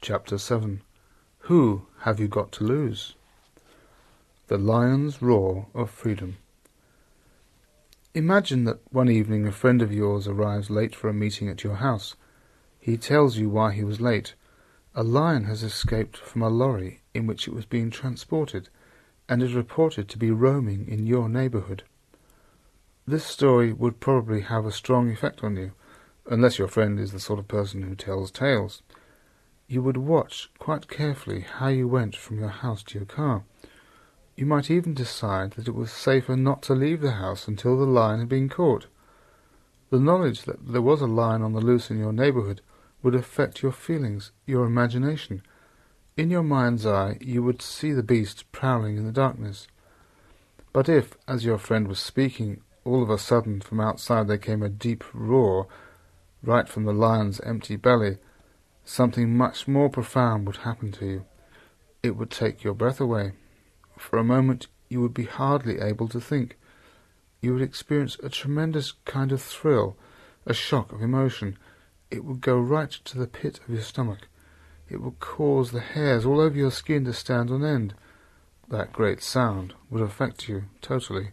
Chapter 7. Who have you got to lose? The Lion's Roar of Freedom. Imagine that one evening a friend of yours arrives late for a meeting at your house. He tells you why he was late. A lion has escaped from a lorry in which it was being transported, and is reported to be roaming in your neighbourhood. This story would probably have a strong effect on you, unless your friend is the sort of person who tells tales. You would watch quite carefully how you went from your house to your car. You might even decide that it was safer not to leave the house until the lion had been caught. The knowledge that there was a lion on the loose in your neighbourhood would affect your feelings, your imagination. In your mind's eye you would see the beast prowling in the darkness. But if, as your friend was speaking, all of a sudden from outside there came a deep roar, right from the lion's empty belly, something much more profound would happen to you. It would take your breath away. For a moment you would be hardly able to think. You would experience a tremendous kind of thrill, a shock of emotion. It would go right to the pit of your stomach. It would cause the hairs all over your skin to stand on end. That great sound would affect you totally.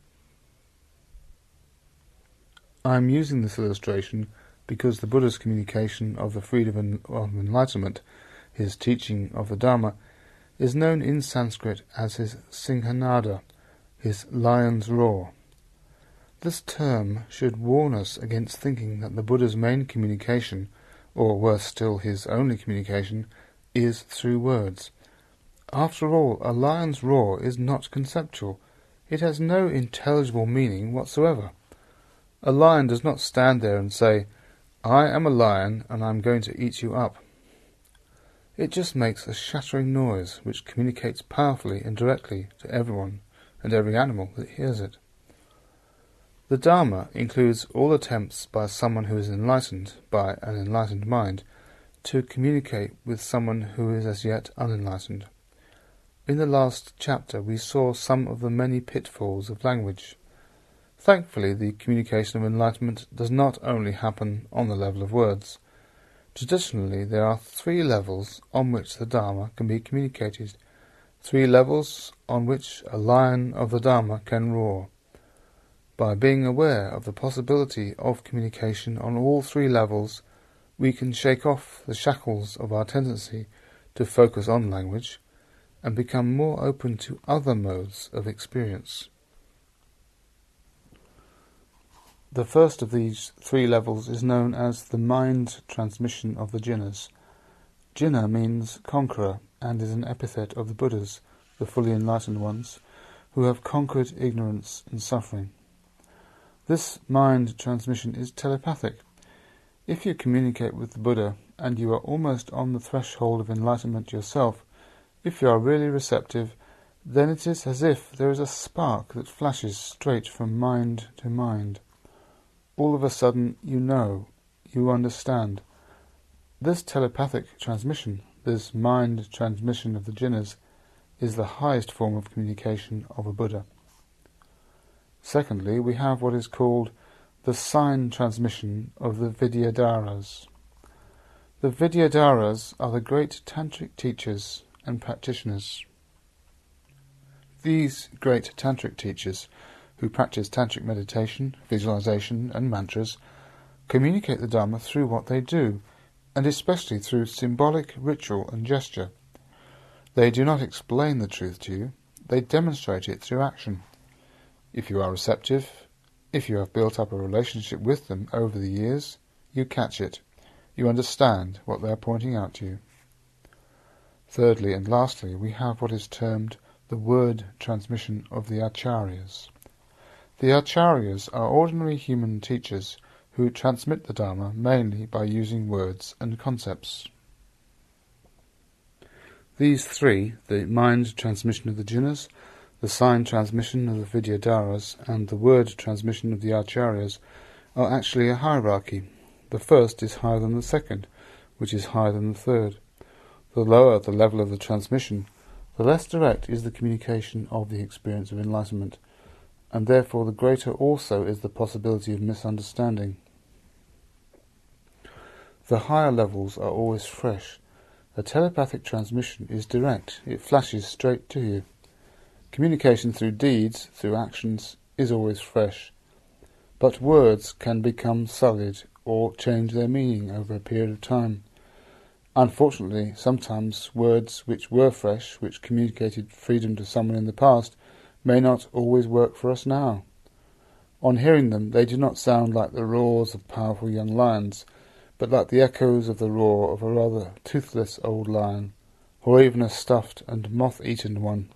I am using this illustration because the Buddha's communication of the freedom of enlightenment, his teaching of the Dharma, is known in Sanskrit as his Singhanada, his lion's roar. This term should warn us against thinking that the Buddha's main communication, or worse still his only communication, is through words. After all, a lion's roar is not conceptual. It has no intelligible meaning whatsoever. A lion does not stand there and say, "I am a lion and I am going to eat you up." It just makes a shattering noise which communicates powerfully and directly to everyone and every animal that hears it. The Dharma includes all attempts by someone who is enlightened by an enlightened mind to communicate with someone who is as yet unenlightened. In the last chapter we saw some of the many pitfalls of language. Thankfully, the communication of enlightenment does not only happen on the level of words. Traditionally, there are 3 levels on which the Dharma can be communicated, 3 levels on which a lion of the Dharma can roar. By being aware of the possibility of communication on all 3 levels, we can shake off the shackles of our tendency to focus on language and become more open to other modes of experience. The first of these 3 levels is known as the mind transmission of the Jinnas. Jinna means conqueror and is an epithet of the Buddhas, the fully enlightened ones, who have conquered ignorance and suffering. This mind transmission is telepathic. If you communicate with the Buddha and you are almost on the threshold of enlightenment yourself, if you are really receptive, then it is as if there is a spark that flashes straight from mind to mind. All of a sudden you know, you understand. This telepathic transmission, this mind transmission of the Jinnas, is the highest form of communication of a Buddha. Secondly, we have what is called the sign transmission of the Vidyadharas. The Vidyadharas are the great tantric teachers and practitioners. These great tantric teachers, who practice tantric meditation, visualization and mantras, communicate the Dharma through what they do, and especially through symbolic ritual and gesture. They do not explain the truth to you, they demonstrate it through action. If you are receptive, if you have built up a relationship with them over the years, you catch it. You understand what they are pointing out to you. Thirdly and lastly, we have what is termed the word transmission of the Acharyas. The Acharyas are ordinary human teachers who transmit the Dharma mainly by using words and concepts. These 3, the mind transmission of the Jinnas, the sign transmission of the Vidyadharas, and the word transmission of the Acharyas, are actually a hierarchy. The first is higher than the second, which is higher than the third. The lower the level of the transmission, the less direct is the communication of the experience of enlightenment, and therefore the greater also is the possibility of misunderstanding. The higher levels are always fresh, A telepathic transmission is direct. It flashes straight to you. Communication through deeds, through actions, is always fresh. But words can become sullied or change their meaning over a period of time. Unfortunately, sometimes words which were fresh, which communicated freedom to someone in the past, may not always work for us now. On hearing them, they do not sound like the roars of powerful young lions, but like the echoes of the roar of a rather toothless old lion, or even a stuffed and moth-eaten one.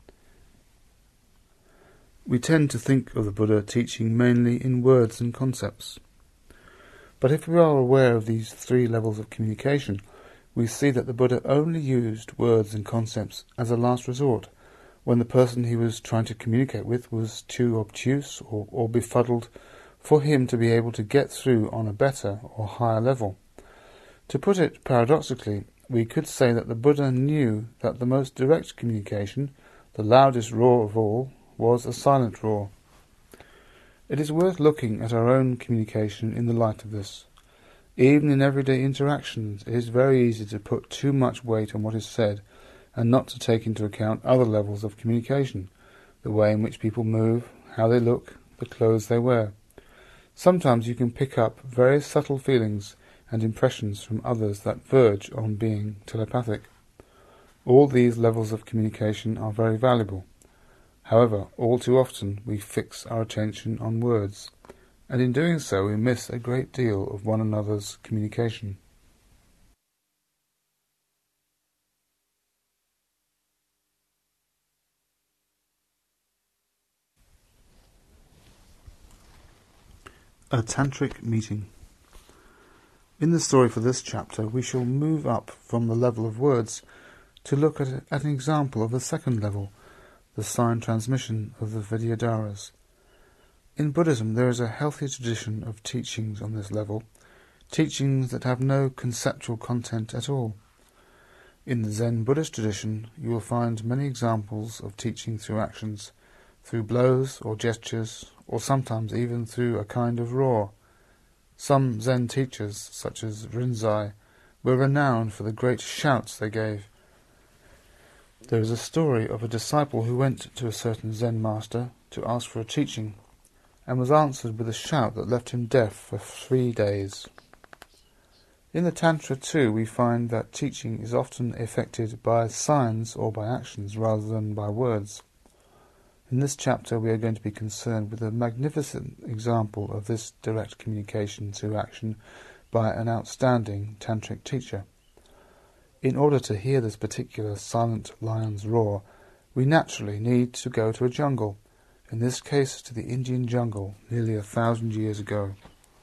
We tend to think of the Buddha teaching mainly in words and concepts. But if we are aware of these three levels of communication, we see that the Buddha only used words and concepts as a last resort, when the person he was trying to communicate with was too obtuse or befuddled for him to be able to get through on a better or higher level. To put it paradoxically, we could say that the Buddha knew that the most direct communication, the loudest roar of all, was a silent roar. It is worth looking at our own communication in the light of this. Even in everyday interactions, it is very easy to put too much weight on what is said and not to take into account other levels of communication, the way in which people move, how they look, the clothes they wear. Sometimes you can pick up very subtle feelings and impressions from others that verge on being telepathic. All these levels of communication are very valuable. However, all too often we fix our attention on words, and in doing so we miss a great deal of one another's communication. A Tantric Meeting. In the story for this chapter, we shall move up from the level of words to look at an example of the second level, the sign transmission of the Vidyadharas. In Buddhism, there is a healthy tradition of teachings on this level, teachings that have no conceptual content at all. In the Zen Buddhist tradition, you will find many examples of teaching through actions, through blows or gestures, or sometimes even through a kind of roar. Some Zen teachers, such as Rinzai, were renowned for the great shouts they gave. There is a story of a disciple who went to a certain Zen master to ask for a teaching, and was answered with a shout that left him deaf for 3 days. In the Tantra too we find that teaching is often effected by signs or by actions rather than by words. In this chapter we are going to be concerned with a magnificent example of this direct communication through action by an outstanding Tantric teacher. In order to hear this particular silent lion's roar, we naturally need to go to a jungle, in this case to the Indian jungle nearly 1,000 years ago.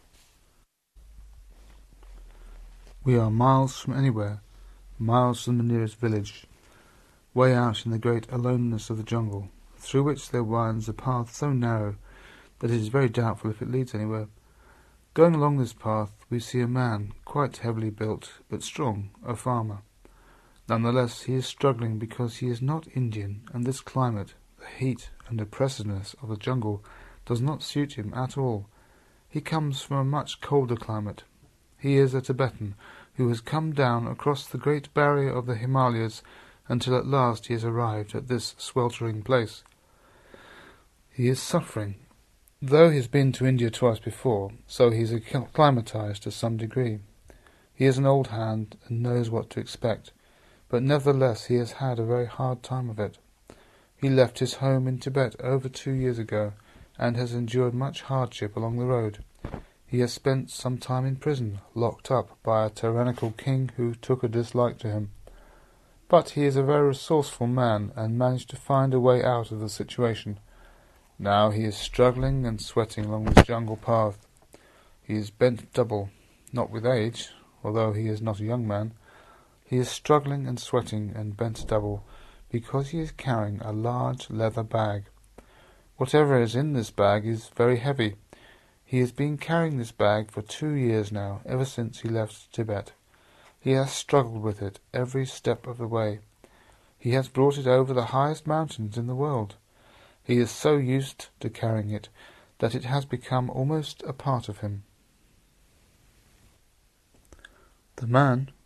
We are miles from anywhere, miles from the nearest village, way out in the great aloneness of the jungle, through which there winds a path so narrow that it is very doubtful if it leads anywhere. Going along this path we see a man, quite heavily built, but strong, a farmer. Nonetheless, he is struggling because he is not Indian, and this climate, the heat and oppressiveness of the jungle, does not suit him at all. He comes from a much colder climate. He is a Tibetan who has come down across the great barrier of the Himalayas until at last he has arrived at this sweltering place. He is suffering. Though he has been to India twice before, so he is acclimatized to some degree. He is an old hand and knows what to expect, but nevertheless he has had a very hard time of it. He left his home in Tibet over 2 years ago, and has endured much hardship along the road. He has spent some time in prison, locked up by a tyrannical king who took a dislike to him. But he is a very resourceful man, and managed to find a way out of the situation. Now he is struggling and sweating along this jungle path. He is bent double, not with age, although he is not a young man. He is struggling and sweating and bent double, because he is carrying a large leather bag. Whatever is in this bag is very heavy. He has been carrying this bag for 2 years now, ever since he left Tibet. He has struggled with it every step of the way. He has brought it over the highest mountains in the world. He is so used to carrying it that it has become almost a part of him. The man,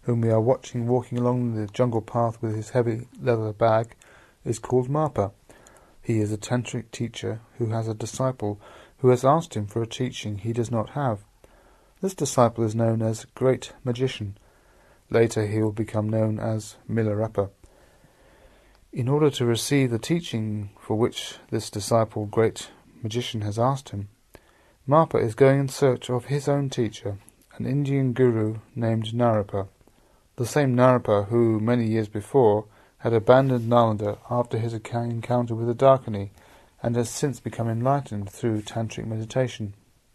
whom we are watching walking along the jungle path with his heavy leather bag, is called Marpa. He is a tantric teacher who has a disciple who has asked him for a teaching he does not have. This disciple is known as Great Magician. Later he will become known as Milarepa. In order to receive the teaching for which this disciple, Great Magician, has asked him, Marpa is going in search of his own teacher, an Indian guru named Naropa, the same Naropa who, many years before, had abandoned Nalanda after his encounter with the Dakini, and has since become enlightened through tantric meditation.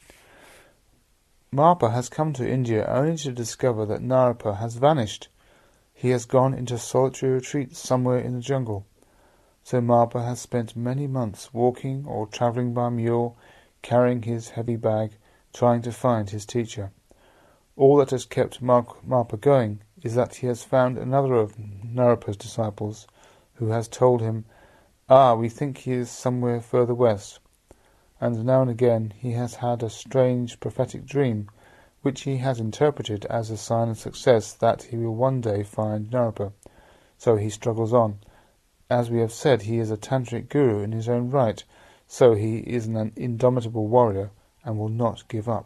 Marpa has come to India only to discover that Naropa has vanished. He has gone into solitary retreat somewhere in the jungle. So Marpa has spent many months walking or travelling by mule, carrying his heavy bag, trying to find his teacher. All that has kept Marpa going is that he has found another of Naropa's disciples, who has told him, we think he is somewhere further west. And now and again he has had a strange prophetic dream, which he has interpreted as a sign of success that he will one day find Naropa. So he struggles on. As we have said, he is a tantric guru in his own right, so he is an indomitable warrior and will not give up.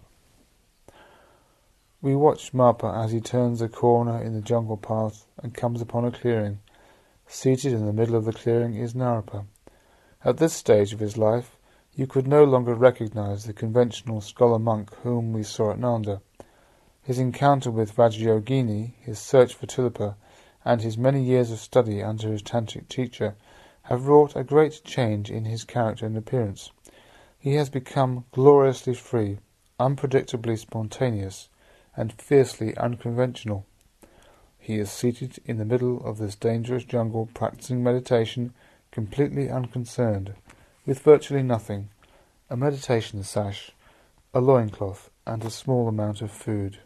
We watch Marpa as he turns a corner in the jungle path and comes upon a clearing. Seated in the middle of the clearing is Naropa. At this stage of his life, you could no longer recognize the conventional scholar-monk whom we saw at Nalanda. His encounter with Vajrayogini, his search for Tilopa, and his many years of study under his tantric teacher have wrought a great change in his character and appearance. He has become gloriously free, unpredictably spontaneous, and fiercely unconventional. He is seated in the middle of this dangerous jungle practicing meditation, completely unconcerned, with virtually nothing, a meditation sash, a loincloth, and a small amount of food.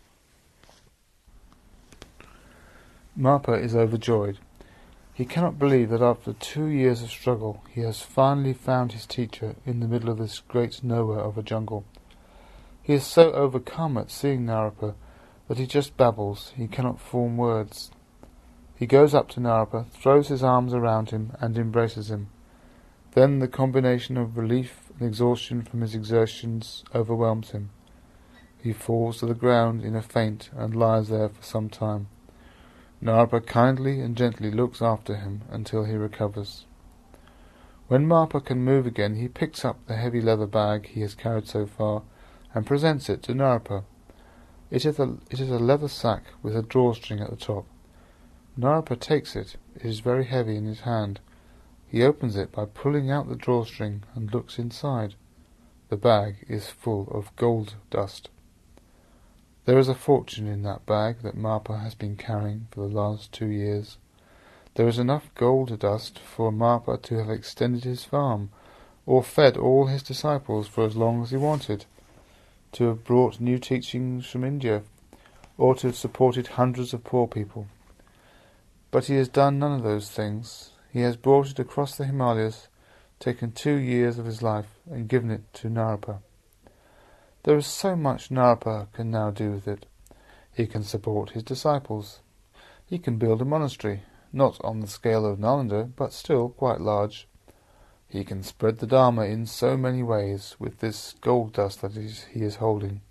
Marpa is overjoyed. He cannot believe that after 2 years of struggle he has finally found his teacher in the middle of this great nowhere of a jungle. He is so overcome at seeing Naropa that he just babbles. He cannot form words. He goes up to Naropa, throws his arms around him, and embraces him. Then the combination of relief and exhaustion from his exertions overwhelms him. He falls to the ground in a faint and lies there for some time. Naropa kindly and gently looks after him until he recovers. When Marpa can move again, he picks up the heavy leather bag he has carried so far and presents it to Naropa. It is a leather sack with a drawstring at the top. Naropa takes it. It is very heavy in his hand. He opens it by pulling out the drawstring and looks inside. The bag is full of gold dust. There is a fortune in that bag that Marpa has been carrying for the last 2 years. There is enough gold dust for Marpa to have extended his farm, or fed all his disciples for as long as he wanted, to have brought new teachings from India, or to have supported hundreds of poor people. But he has done none of those things. He has brought it across the Himalayas, taken 2 years of his life, and given it to Naropa. There is so much Naropa can now do with it. He can support his disciples. He can build a monastery, not on the scale of Nalanda, but still quite large. He can spread the Dharma in so many ways with this gold dust that he is holding.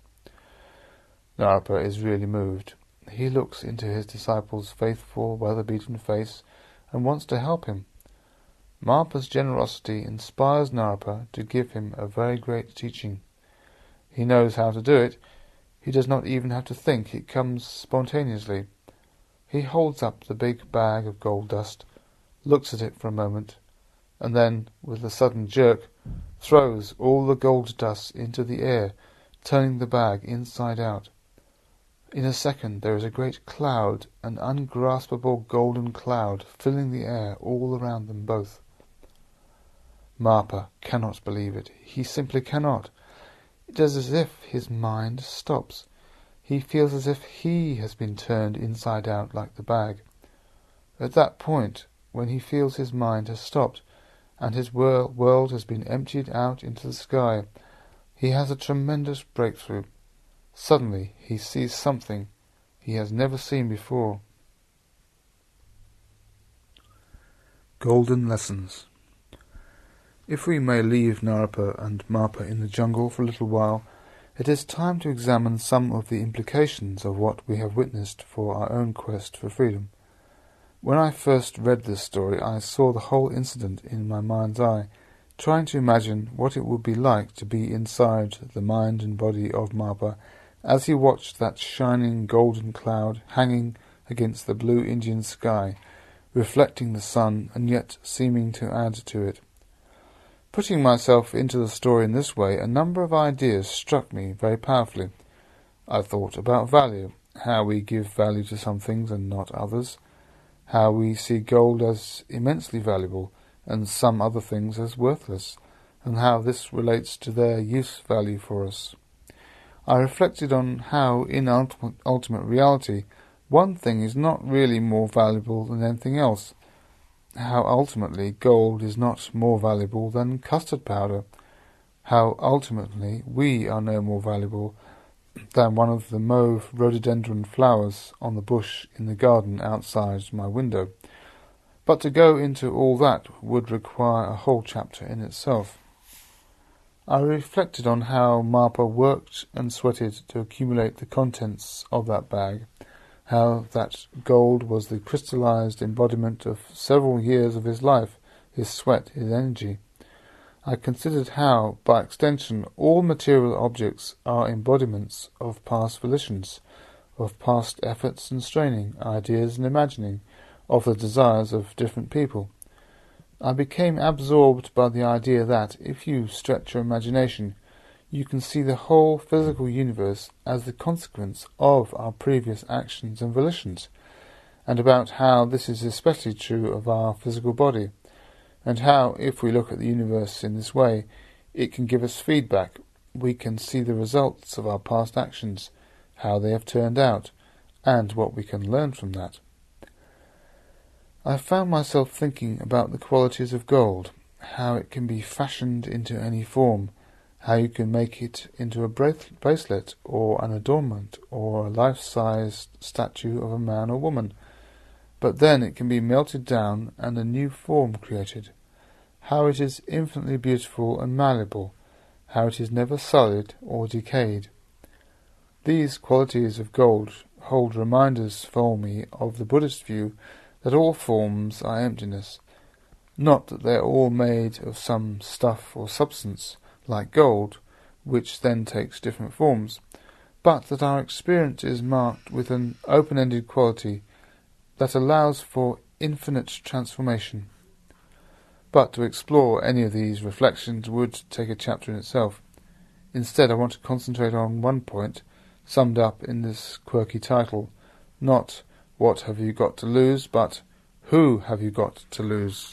Naropa is really moved. He looks into his disciple's faithful, weather-beaten face and wants to help him. Marpa's generosity inspires Naropa to give him a very great teaching. He knows how to do it. He does not even have to think. It comes spontaneously. He holds up the big bag of gold dust, looks at it for a moment, and then, with a sudden jerk, throws all the gold dust into the air, turning the bag inside out. In a second there is a great cloud, an ungraspable golden cloud, filling the air all around them both. Marpa cannot believe it. He simply cannot. It is as if his mind stops. He feels as if he has been turned inside out like the bag. At that point, when he feels his mind has stopped, and his world has been emptied out into the sky, he has a tremendous breakthrough. Suddenly he sees something, he has never seen before. Golden Lessons. If we may leave Naropa and Marpa in the jungle for a little while, it is time to examine some of the implications of what we have witnessed for our own quest for freedom. When I first read this story, I saw the whole incident in my mind's eye, trying to imagine what it would be like to be inside the mind and body of Marpa as he watched that shining golden cloud hanging against the blue Indian sky, reflecting the sun and yet seeming to add to it. Putting myself into the story in this way, a number of ideas struck me very powerfully. I thought about value, how we give value to some things and not others, how we see gold as immensely valuable and some other things as worthless, and how this relates to their use value for us. I reflected on how, in ultimate reality, one thing is not really more valuable than anything else, how ultimately gold is not more valuable than custard powder, how ultimately we are no more valuable than one of the mauve rhododendron flowers on the bush in the garden outside my window. But to go into all that would require a whole chapter in itself. I reflected on how Marpa worked and sweated to accumulate the contents of that bag, how that gold was the crystallized embodiment of several years of his life, his sweat, his energy. I considered how, by extension, all material objects are embodiments of past volitions, of past efforts and straining, ideas and imagining, of the desires of different people. I became absorbed by the idea that, if you stretch your imagination, you can see the whole physical universe as the consequence of our previous actions and volitions, and about how this is especially true of our physical body, and how, if we look at the universe in this way, it can give us feedback. We can see the results of our past actions, how they have turned out, and what we can learn from that. I found myself thinking about the qualities of gold, how it can be fashioned into any form, how you can make it into a bracelet or an adornment or a life-sized statue of a man or woman. But then it can be melted down and a new form created, how it is infinitely beautiful and malleable, how it is never sullied or decayed. These qualities of gold hold reminders for me of the Buddhist view that all forms are emptiness, not that they are all made of some stuff or substance, like gold, which then takes different forms, but that our experience is marked with an open-ended quality that allows for infinite transformation. But to explore any of these reflections would take a chapter in itself. Instead, I want to concentrate on one point, summed up in this quirky title, not "What have you got to lose?" but "Who have you got to lose?"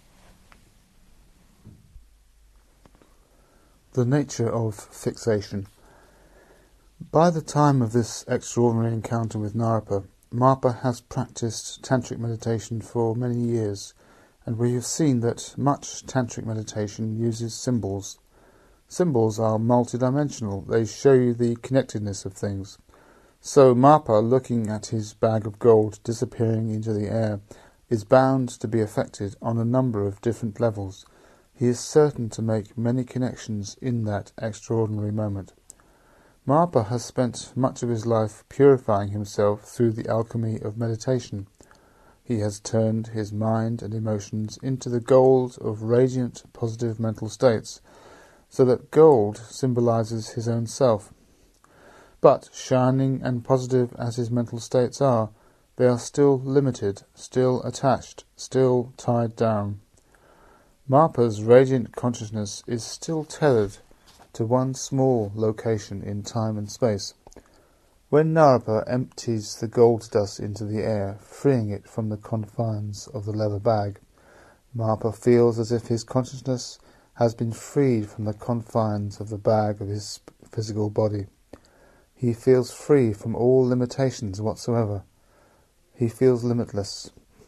The nature of fixation. By the time of this extraordinary encounter with Naropa, Marpa has practiced tantric meditation for many years, and we have seen that much tantric meditation uses symbols. Symbols are multidimensional. They show you the connectedness of things. So Marpa, looking at his bag of gold disappearing into the air, is bound to be affected on a number of different levels. He is certain to make many connections in that extraordinary moment. Marpa has spent much of his life purifying himself through the alchemy of meditation. He has turned his mind and emotions into the gold of radiant, positive mental states, so that gold symbolizes his own self. But, shining and positive as his mental states are, they are still limited, still attached, still tied down. Marpa's radiant consciousness is still tethered to one small location in time and space. When Naropa empties the gold dust into the air, freeing it from the confines of the leather bag, Marpa feels as if his consciousness has been freed from the confines of the bag of his physical body. He feels free from all limitations whatsoever. He feels limitless.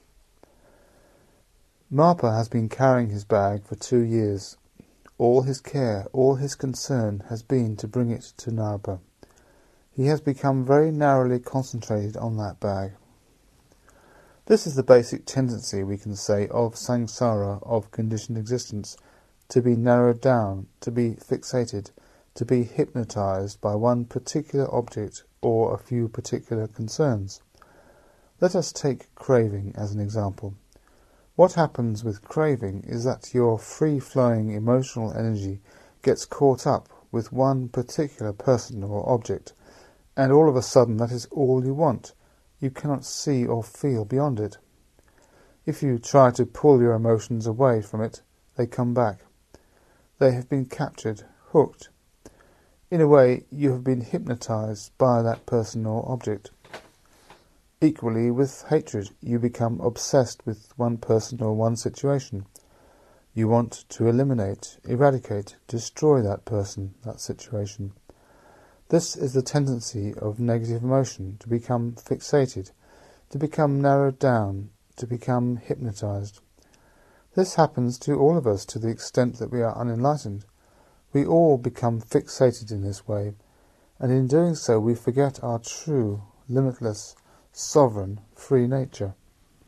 Marpa has been carrying his bag for 2 years. All his care, all his concern has been to bring it to Naropa. He has become very narrowly concentrated on that bag. This is the basic tendency, we can say, of samsara, of conditioned existence, to be narrowed down, to be fixated, to be hypnotized by one particular object or a few particular concerns. Let us take craving as an example. What happens with craving is that your free-flowing emotional energy gets caught up with one particular person or object, and all of a sudden that is all you want. You cannot see or feel beyond it. If you try to pull your emotions away from it, they come back. They have been captured, hooked. In a way, you have been hypnotized by that person or object. Equally, with hatred, you become obsessed with one person or one situation. You want to eliminate, eradicate, destroy that person, that situation. This is the tendency of negative emotion, to become fixated, to become narrowed down, to become hypnotized. This happens to all of us to the extent that we are unenlightened. We all become fixated in this way, and in doing so we forget our true, limitless, sovereign, free nature.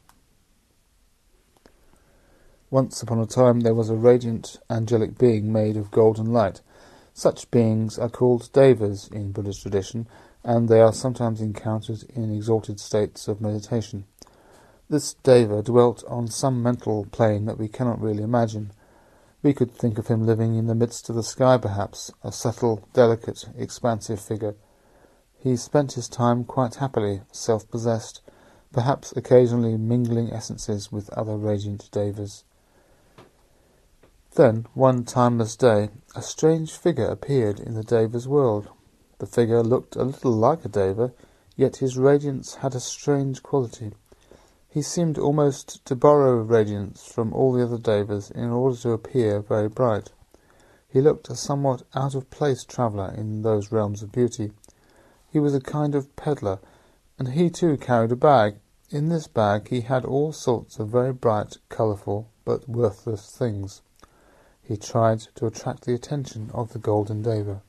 Once upon a time there was a radiant, angelic being made of golden light. Such beings are called devas in Buddhist tradition, and they are sometimes encountered in exalted states of meditation. This deva dwelt on some mental plane that we cannot really imagine. We could think of him living in the midst of the sky perhaps, a subtle, delicate, expansive figure. He spent his time quite happily, self-possessed, perhaps occasionally mingling essences with other radiant devas. Then, one timeless day, a strange figure appeared in the deva's world. The figure looked a little like a deva, yet his radiance had a strange quality. He seemed almost to borrow radiance from all the other devas in order to appear very bright. He looked a somewhat out-of-place traveller in those realms of beauty. He was a kind of peddler, and he too carried a bag. In this bag he had all sorts of very bright, colourful, but worthless things. He tried to attract the attention of the golden deva.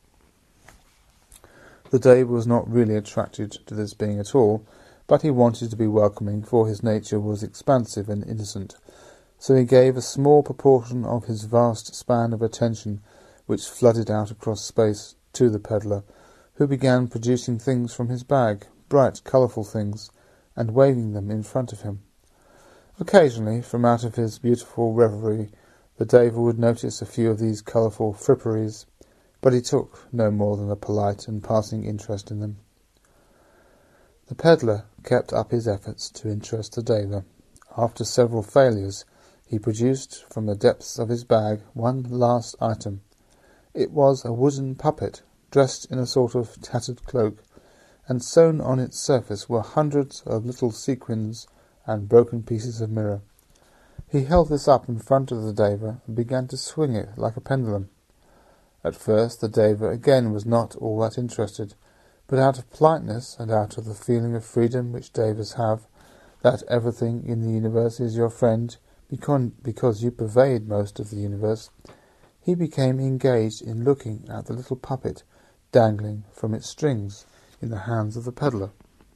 The deva was not really attracted to this being at all, but he wanted to be welcoming, for his nature was expansive and innocent. So he gave a small proportion of his vast span of attention, which flooded out across space, to the peddler, who began producing things from his bag, bright, colourful things, and waving them in front of him. Occasionally, from out of his beautiful revelry, the deva would notice a few of these colourful fripperies, but he took no more than a polite and passing interest in them. The peddler kept up his efforts to interest the deva. After several failures, he produced from the depths of his bag one last item. It was a wooden puppet, dressed in a sort of tattered cloak, and sewn on its surface were hundreds of little sequins and broken pieces of mirror. He held this up in front of the deva and began to swing it like a pendulum. At first the deva again was not all that interested, but out of politeness and out of the feeling of freedom which devas have, that everything in the universe is your friend because you pervade most of the universe, he became engaged in looking at the little puppet dangling from its strings in the hands of the peddler.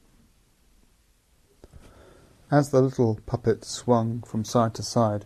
As the little puppet swung from side to side,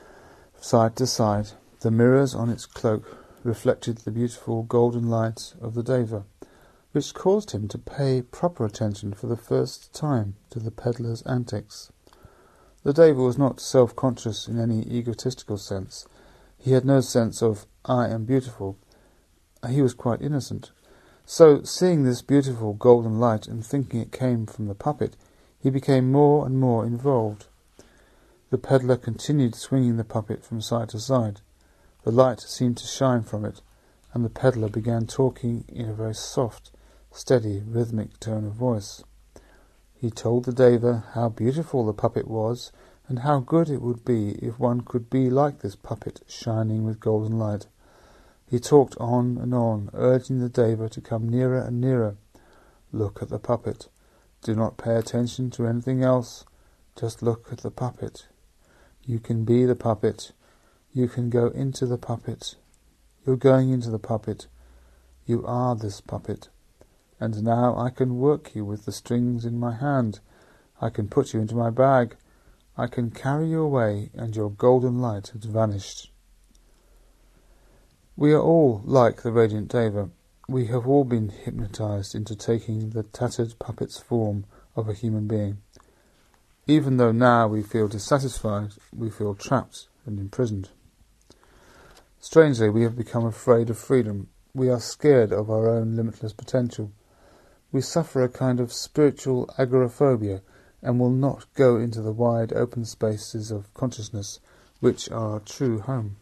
the mirrors on its cloak reflected the beautiful golden light of the deva, which caused him to pay proper attention for the first time to the peddler's antics. The deva was not self-conscious in any egotistical sense. He had no sense of, I am beautiful. He was quite innocent. So, seeing this beautiful golden light and thinking it came from the puppet, he became more and more involved. The peddler continued swinging the puppet from side to side. The light seemed to shine from it, and the peddler began talking in a very soft, steady, rhythmic tone of voice. He told the deva how beautiful the puppet was, and how good it would be if one could be like this puppet shining with golden light. He talked on and on, urging the deva to come nearer and nearer. Look at the puppet. Do not pay attention to anything else. Just look at the puppet. You can be the puppet. You can go into the puppet. You're going into the puppet. You are this puppet. and now I can work you with the strings in my hand. I can put you into my bag. I can carry you away, and your golden light has vanished. We are all like the radiant Deva. We have all been hypnotized into taking the tattered puppet's form of a human being. Even though now we feel dissatisfied, we feel trapped and imprisoned. Strangely, we have become afraid of freedom. We are scared of our own limitless potential. We suffer a kind of spiritual agoraphobia and will not go into the wide open spaces of consciousness which are our true home.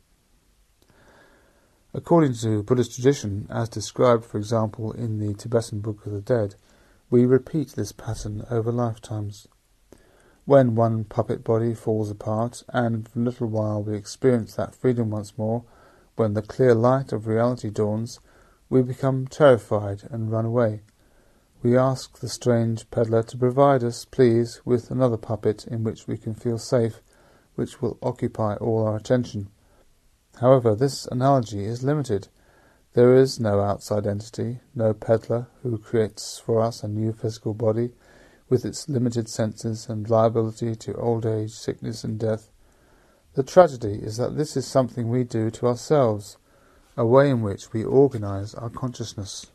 According to Buddhist tradition, as described, for example, in the Tibetan Book of the Dead, we repeat this pattern over lifetimes. When one puppet body falls apart, and for a little while we experience that freedom once more, when the clear light of reality dawns, we become terrified and run away. We ask the strange peddler to provide us, please, with another puppet in which we can feel safe, which will occupy all our attention. However, this analogy is limited. There is no outside entity, no peddler who creates for us a new physical body with its limited senses and liability to old age, sickness and death. The tragedy is that this is something we do to ourselves, a way in which we organize our consciousness.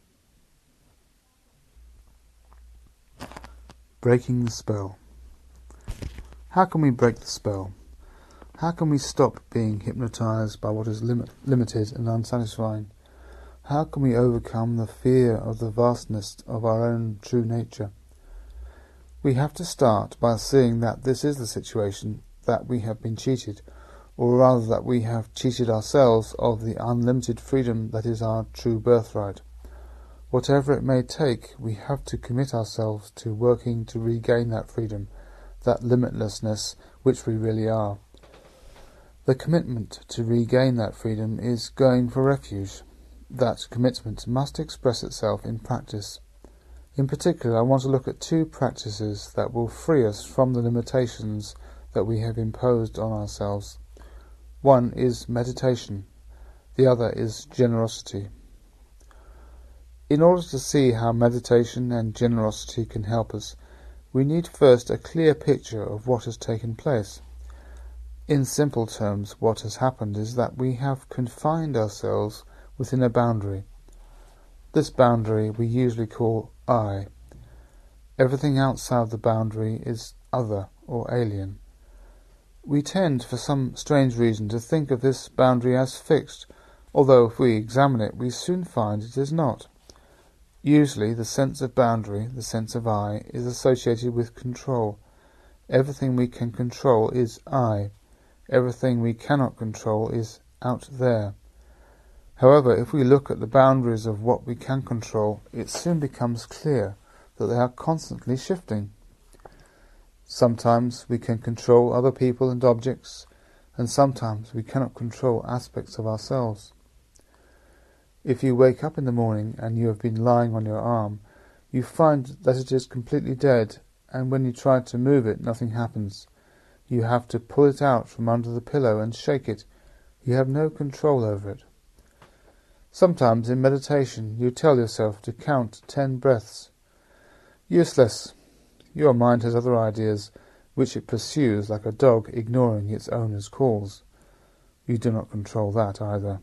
Breaking the spell. How can we break the spell? How can we stop being hypnotized by what is limited and unsatisfying? How can we overcome the fear of the vastness of our own true nature? We have to start by seeing that this is the situation, that we have been cheated, or rather that we have cheated ourselves of the unlimited freedom that is our true birthright. Whatever it may take, we have to commit ourselves to working to regain that freedom, that limitlessness which we really are. The commitment to regain that freedom is going for refuge. That commitment must express itself in practice. In particular, I want to look at two practices that will free us from the limitations that we have imposed on ourselves. One is meditation. The other is generosity. In order to see how meditation and generosity can help us, we need first a clear picture of what has taken place. In simple terms, what has happened is that we have confined ourselves within a boundary. This boundary we usually call I. Everything outside the boundary is other or alien. We tend, for some strange reason, to think of this boundary as fixed, although if we examine it, we soon find it is not. Usually the sense of boundary, the sense of I, is associated with control. Everything we can control is I. Everything we cannot control is out there. However, if we look at the boundaries of what we can control, it soon becomes clear that they are constantly shifting. Sometimes we can control other people and objects, and sometimes we cannot control aspects of ourselves. If you wake up in the morning and you have been lying on your arm, you find that it is completely dead, and when you try to move it, nothing happens. You have to pull it out from under the pillow and shake it. You have no control over it. Sometimes in meditation you tell yourself to count 10 breaths. Useless. Your mind has other ideas, which it pursues like a dog ignoring its owner's calls. You do not control that either.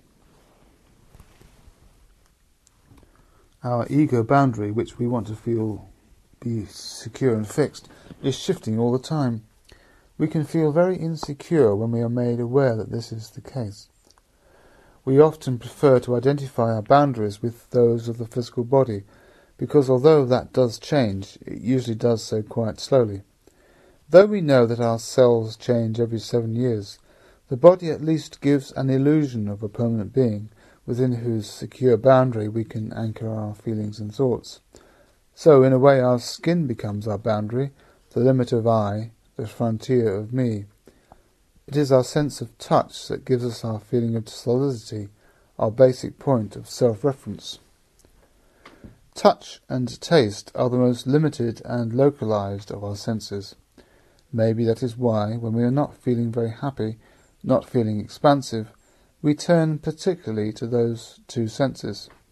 Our ego boundary, which we want to feel be secure and fixed, is shifting all the time. We can feel very insecure when we are made aware that this is the case. We often prefer to identify our boundaries with those of the physical body, because although that does change, it usually does so quite slowly. Though we know that our cells change every 7 years, the body at least gives an illusion of a permanent being, within whose secure boundary we can anchor our feelings and thoughts. So, in a way, our skin becomes our boundary, the limit of I, the frontier of me. It is our sense of touch that gives us our feeling of solidity, our basic point of self-reference. Touch and taste are the most limited and localized of our senses. Maybe that is why, when we are not feeling very happy, not feeling expansive, we turn particularly to those two senses.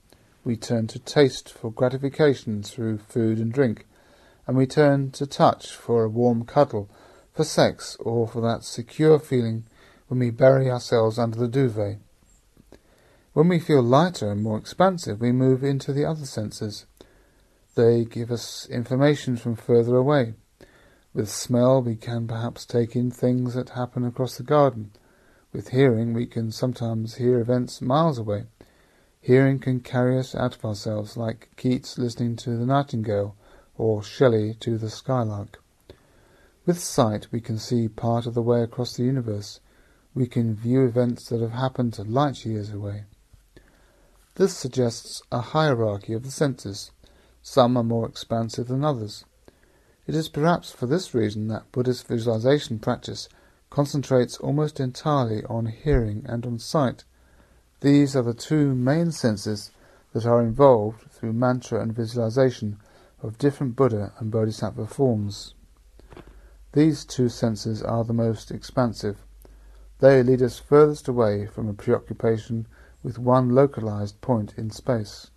we turn to taste for gratification through food and drink, and we turn to touch for a warm cuddle, for sex, or for that secure feeling when we bury ourselves under the duvet. When we feel lighter and more expansive, we move into the other senses. They give us information from further away. With smell, we can perhaps take in things that happen across the garden. With hearing, we can sometimes hear events miles away. Hearing can carry us out of ourselves, like Keats listening to the nightingale, or Shelley to the skylark. With sight, we can see part of the way across the universe. We can view events that have happened light years away. This suggests a hierarchy of the senses. Some are more expansive than others. It is perhaps for this reason that Buddhist visualization practice concentrates almost entirely on hearing and on sight. These are the two main senses that are involved through mantra and visualization of different Buddha and Bodhisattva forms. These two senses are the most expansive. They lead us furthest away from a preoccupation with one localized point in space.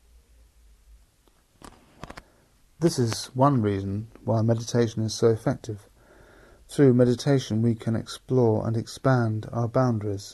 This is one reason why meditation is so effective. Through meditation we can explore and expand our boundaries.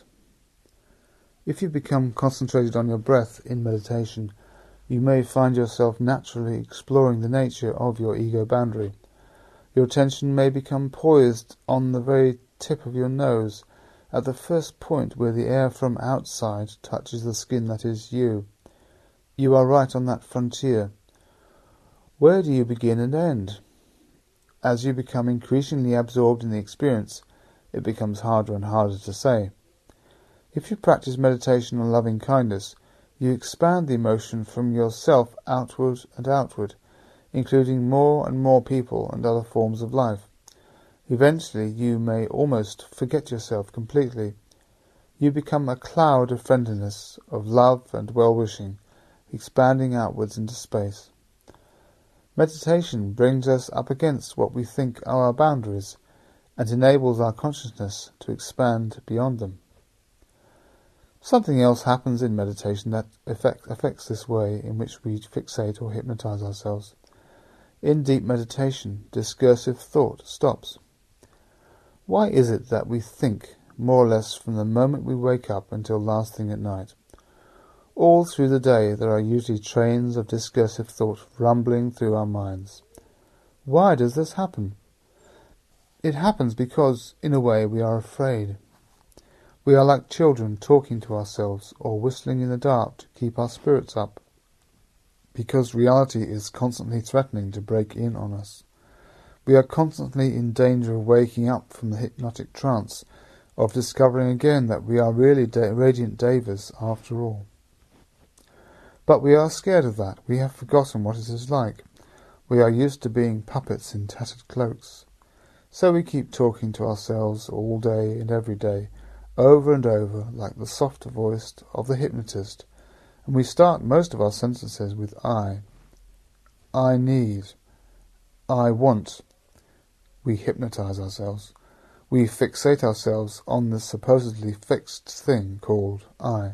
If you become concentrated on your breath in meditation, you may find yourself naturally exploring the nature of your ego boundary. Your attention may become poised on the very tip of your nose, at the first point where the air from outside touches the skin that is you. You are right on that frontier. Where do you begin and end? As you become increasingly absorbed in the experience, it becomes harder and harder to say. If you practice meditation on loving kindness, you expand the emotion from yourself outward and outward, including more and more people and other forms of life. Eventually you may almost forget yourself completely. You become a cloud of friendliness, of love and well-wishing, expanding outwards into space. Meditation brings us up against what we think are our boundaries, and enables our consciousness to expand beyond them. Something else happens in meditation that affects this way in which we fixate or hypnotize ourselves. In deep meditation, discursive thought stops. Why is it that we think more or less from the moment we wake up until last thing at night? All through the day there are usually trains of discursive thought rumbling through our minds. Why does this happen? It happens because, in a way, we are afraid. We are like children talking to ourselves or whistling in the dark to keep our spirits up, because reality is constantly threatening to break in on us. We are constantly in danger of waking up from the hypnotic trance, of discovering again that we are really radiant devas after all. But we are scared of that. We have forgotten what it is like. We are used to being puppets in tattered cloaks. So we keep talking to ourselves all day and every day, over and over, like the soft voice of the hypnotist, and we start most of our sentences with I need, I want. We hypnotize ourselves. We fixate ourselves on the supposedly fixed thing called I.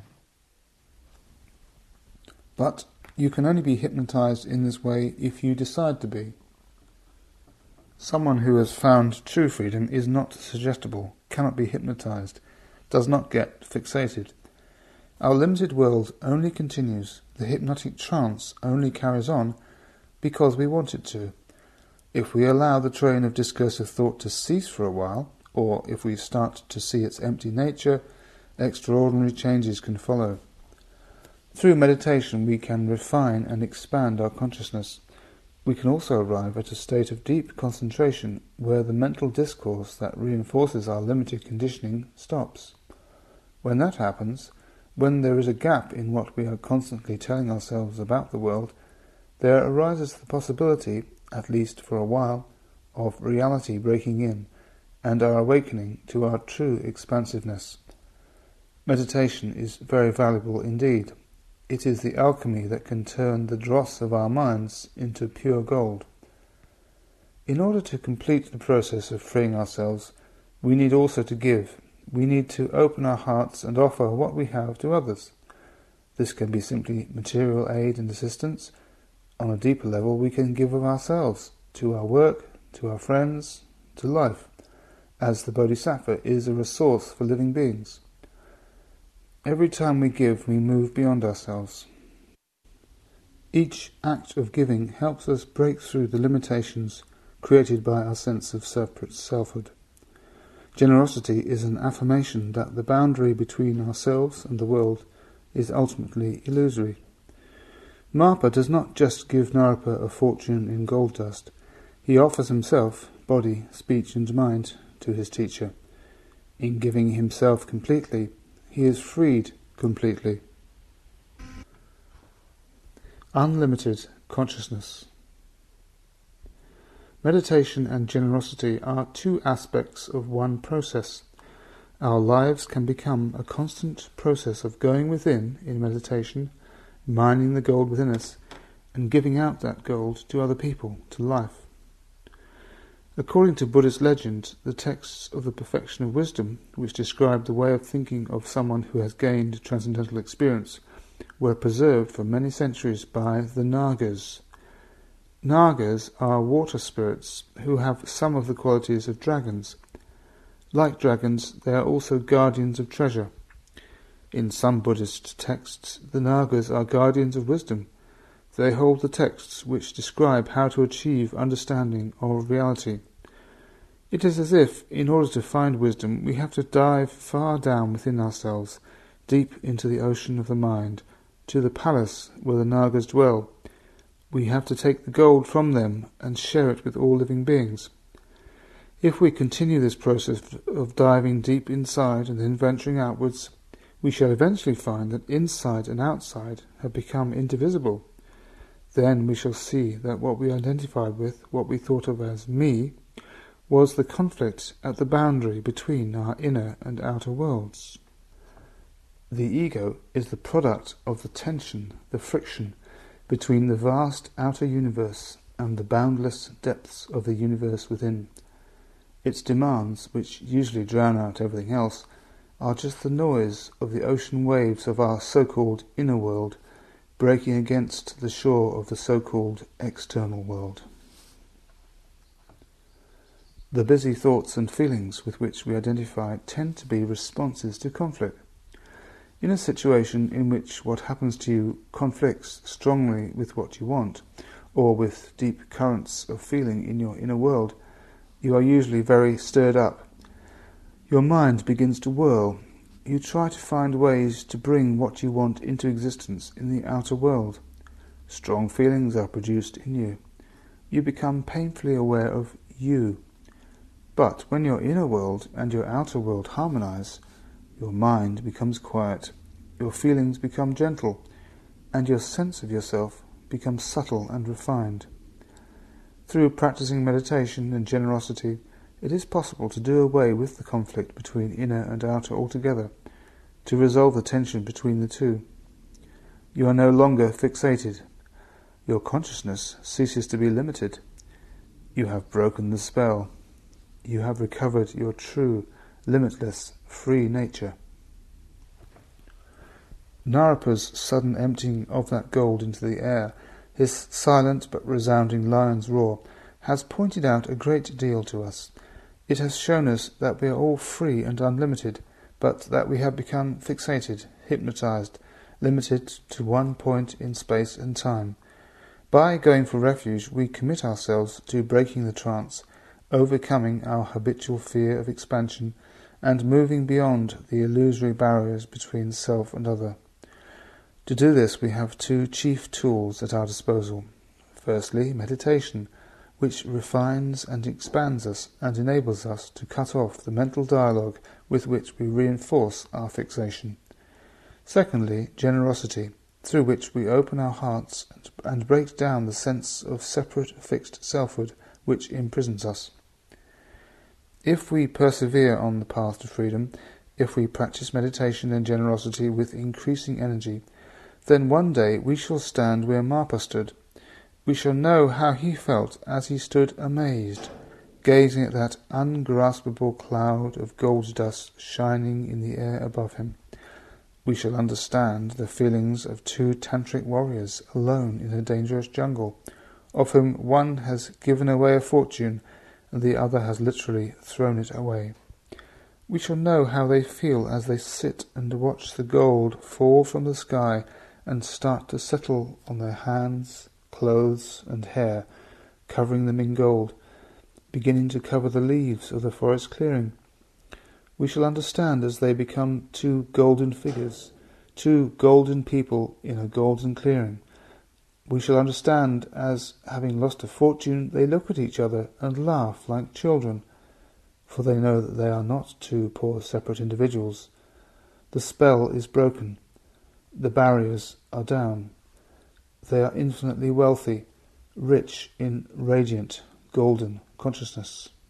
But you can only be hypnotized in this way if you decide to be. Someone who has found true freedom is not suggestible, cannot be hypnotized, does not get fixated. Our limited world only continues, the hypnotic trance only carries on because we want it to. If we allow the train of discursive thought to cease for a while, or if we start to see its empty nature, extraordinary changes can follow. Through meditation we can refine and expand our consciousness. We can also arrive at a state of deep concentration where the mental discourse that reinforces our limited conditioning stops. When that happens, when there is a gap in what we are constantly telling ourselves about the world, there arises the possibility, at least for a while, of reality breaking in and our awakening to our true expansiveness. Meditation is very valuable indeed. It is the alchemy that can turn the dross of our minds into pure gold. In order to complete the process of freeing ourselves, we need also to give. We need to open our hearts and offer what we have to others. This can be simply material aid and assistance. On a deeper level, we can give of ourselves, to our work, to our friends, to life, as the Bodhisattva is a resource for living beings. Every time we give, we move beyond ourselves. Each act of giving helps us break through the limitations created by our sense of separate selfhood. Generosity is an affirmation that the boundary between ourselves and the world is ultimately illusory. Marpa does not just give Naropa a fortune in gold dust. He offers himself, body, speech and mind, to his teacher. In giving himself completely, he is freed completely. Unlimited consciousness. Meditation and generosity are two aspects of one process. Our lives can become a constant process of going within in meditation, mining the gold within us, and giving out that gold to other people, to life. According to Buddhist legend, the texts of the Perfection of Wisdom, which describe the way of thinking of someone who has gained transcendental experience, were preserved for many centuries by the Nagas. Nagas are water spirits who have some of the qualities of dragons. Like dragons, they are also guardians of treasure. In some Buddhist texts, the Nagas are guardians of wisdom. They hold the texts which describe how to achieve understanding of reality. It is as if, in order to find wisdom, we have to dive far down within ourselves, deep into the ocean of the mind, to the palace where the Nagas dwell. We have to take the gold from them and share it with all living beings. If we continue this process of diving deep inside and then venturing outwards, we shall eventually find that inside and outside have become indivisible. Then we shall see that what we identified with, what we thought of as me, was the conflict at the boundary between our inner and outer worlds. The ego is the product of the tension, the friction, between the vast outer universe and the boundless depths of the universe within. Its demands, which usually drown out everything else, are just the noise of the ocean waves of our so-called inner world breaking against the shore of the so-called external world. The busy thoughts and feelings with which we identify tend to be responses to conflict. In a situation in which what happens to you conflicts strongly with what you want, or with deep currents of feeling in your inner world, you are usually very stirred up. Your mind begins to whirl. You try to find ways to bring what you want into existence in the outer world. Strong feelings are produced in you. You become painfully aware of you. But when your inner world and your outer world harmonize, your mind becomes quiet, your feelings become gentle, and your sense of yourself becomes subtle and refined. Through practicing meditation and generosity, it is possible to do away with the conflict between inner and outer altogether, to resolve the tension between the two. You are no longer fixated. Your consciousness ceases to be limited. You have broken the spell. You have recovered your true, limitless, free nature. Naropa's sudden emptying of that gold into the air, his silent but resounding lion's roar, has pointed out a great deal to us. It has shown us that we are all free and unlimited, but that we have become fixated, hypnotized, limited to one point in space and time. By going for refuge, we commit ourselves to breaking the trance, overcoming our habitual fear of expansion, and moving beyond the illusory barriers between self and other. To do this, we have two chief tools at our disposal. Firstly, meditation, which refines and expands us and enables us to cut off the mental dialogue with which we reinforce our fixation. Secondly, generosity, through which we open our hearts and break down the sense of separate fixed selfhood which imprisons us. If we persevere on the path to freedom, if we practice meditation and generosity with increasing energy, then one day we shall stand where Marpa stood. We shall know how he felt as he stood amazed, gazing at that ungraspable cloud of gold dust shining in the air above him. We shall understand the feelings of two tantric warriors alone in a dangerous jungle, of whom one has given away a fortune and the other has literally thrown it away. We shall know how they feel as they sit and watch the gold fall from the sky and start to settle on their hands, clothes and hair, covering them in gold, beginning to cover the leaves of the forest clearing. We shall understand as they become two golden figures, two golden people in a golden clearing. We shall understand as, having lost a fortune, they look at each other and laugh like children, for they know that they are not two poor separate individuals. The spell is broken. The barriers are down. They are infinitely wealthy, rich in radiant, golden consciousness.